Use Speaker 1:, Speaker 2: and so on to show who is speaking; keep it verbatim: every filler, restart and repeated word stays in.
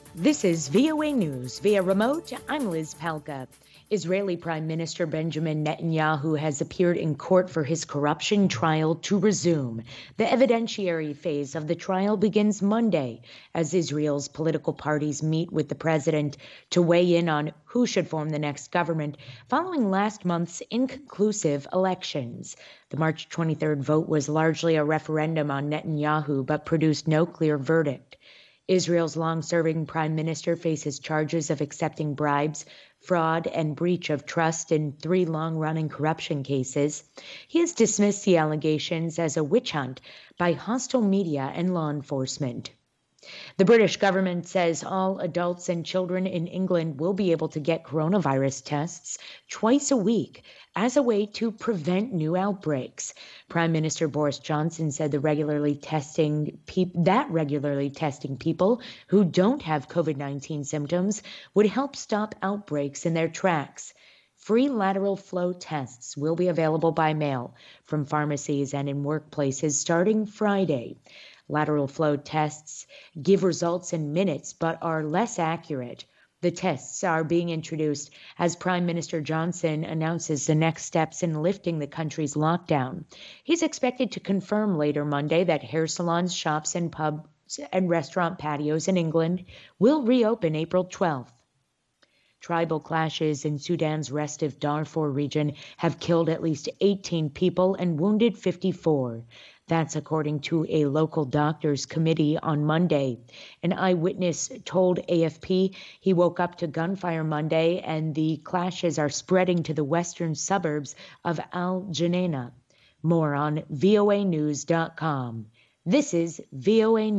Speaker 1: This is V O A News. Via remote, I'm Liz Palka. Israeli Prime Minister Benjamin Netanyahu has appeared in court for his corruption trial to resume. The evidentiary phase of the trial begins Monday as Israel's political parties meet with the president to weigh in on who should form the next government following last month's inconclusive elections. The March twenty-third vote was largely a referendum on Netanyahu, but produced no clear verdict. Israel's long-serving prime minister faces charges of accepting bribes, fraud, and breach of trust in three long-running corruption cases. He has dismissed the allegations as a witch hunt by hostile media and law enforcement. The British government says all adults and children in England will be able to get coronavirus tests twice a week as a way to prevent new outbreaks. Prime Minister Boris Johnson said the regularly testing pe- that regularly testing people who don't have COVID nineteen symptoms would help stop outbreaks in their tracks. Free lateral flow tests will be available by mail from pharmacies and in workplaces starting Friday. Lateral flow tests give results in minutes but are less accurate. The tests are being introduced as Prime Minister Johnson announces the next steps in lifting the country's lockdown. He's expected to confirm later Monday that hair salons, shops, and pubs and restaurant patios in England will reopen April twelfth. Tribal clashes in Sudan's restive Darfur region have killed at least eighteen people and wounded fifty-four. That's according to a local doctors' committee on Monday. An eyewitness told A F P he woke up to gunfire Monday and the clashes are spreading to the western suburbs of Al Janaina. More on V O A news dot com. This is V O A News.